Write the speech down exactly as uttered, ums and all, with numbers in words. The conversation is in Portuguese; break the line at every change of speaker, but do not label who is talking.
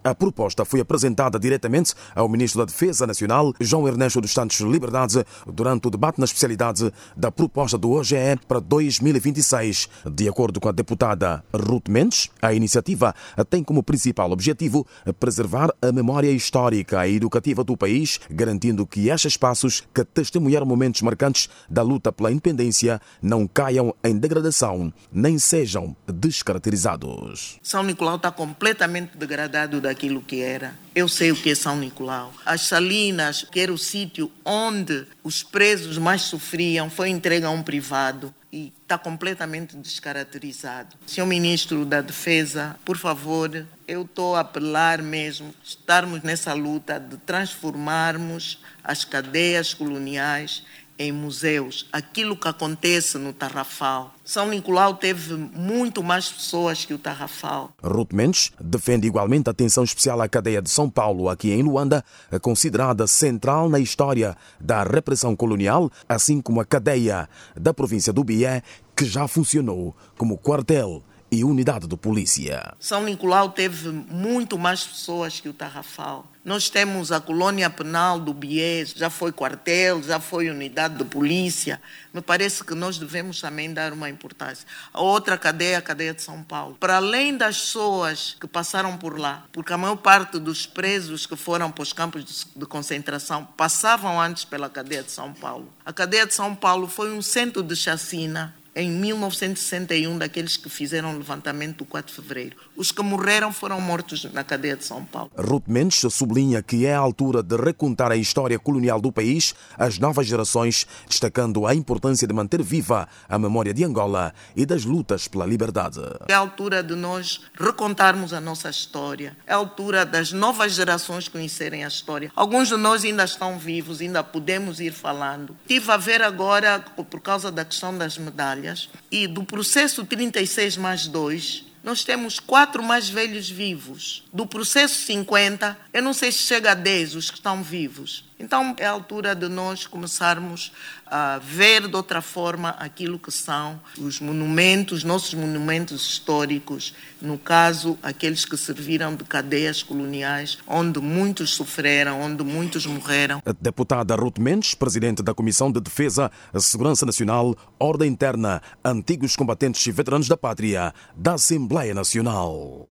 A proposta foi apresentada diretamente ao Ministro da Defesa Nacional, João Ernesto dos Santos Liberdade, durante o debate na especialidade da proposta do O G E para dois mil e vinte e seis. De acordo com a deputada Ruth Mendes, a iniciativa tem como principal objetivo preservar a memória histórica e educativa do país, garantindo que estes espaços que testemunharam momentos marcantes da luta pela independência não caiam em degradação, nem sejam descaracterizados.
São Nicolau está completamente degradado daquilo que era. Eu sei o que é São Nicolau. As Salinas, que era o sítio onde os presos mais sofriam, foi entregue a um privado e está completamente descaracterizado. Senhor Ministro da Defesa, por favor, eu estou a apelar mesmo, estarmos nessa luta de transformarmos as cadeias coloniais em museus, aquilo que acontece no Tarrafal. São Nicolau teve muito mais pessoas que o Tarrafal.
Ruth Mendes defende igualmente a atenção especial à cadeia de São Paulo, aqui em Luanda, considerada central na história da repressão colonial, assim como a cadeia da província do Bié, que já funcionou como quartel e unidade de polícia.
São Nicolau teve muito mais pessoas que o Tarrafal. Nós temos a colônia penal do Bié, já foi quartel, já foi unidade de polícia. Me parece que nós devemos também dar uma importância. A outra cadeia, a cadeia de São Paulo. Para além das pessoas que passaram por lá, porque a maior parte dos presos que foram para os campos de concentração passavam antes pela cadeia de São Paulo. A cadeia de São Paulo foi um centro de chacina em mil novecentos e sessenta e um, daqueles que fizeram o levantamento do quatro de fevereiro. Os que morreram foram mortos na cadeia de São Paulo.
Ruth Mendes sublinha que é a altura de recontar a história colonial do país às novas gerações, destacando a importância de manter viva a memória de Angola e das lutas pela liberdade.
É a altura de nós recontarmos a nossa história. É a altura das novas gerações conhecerem a história. Alguns de nós ainda estão vivos, ainda podemos ir falando. Tive a ver agora, por causa da questão das medalhas, e do processo trinta e seis mais dois, nós temos quatro mais velhos vivos. Do processo cinquenta, eu não sei se chega a dez os que estão vivos. Então é a altura de nós começarmos a ver de outra forma aquilo que são os monumentos, nossos monumentos históricos, no caso, aqueles que serviram de cadeias coloniais, onde muitos sofreram, onde muitos morreram.
A deputada Ruth Mendes, presidente da Comissão de Defesa, Segurança Nacional, Ordem Interna, Antigos Combatentes e Veteranos da Pátria, da Assembleia Nacional.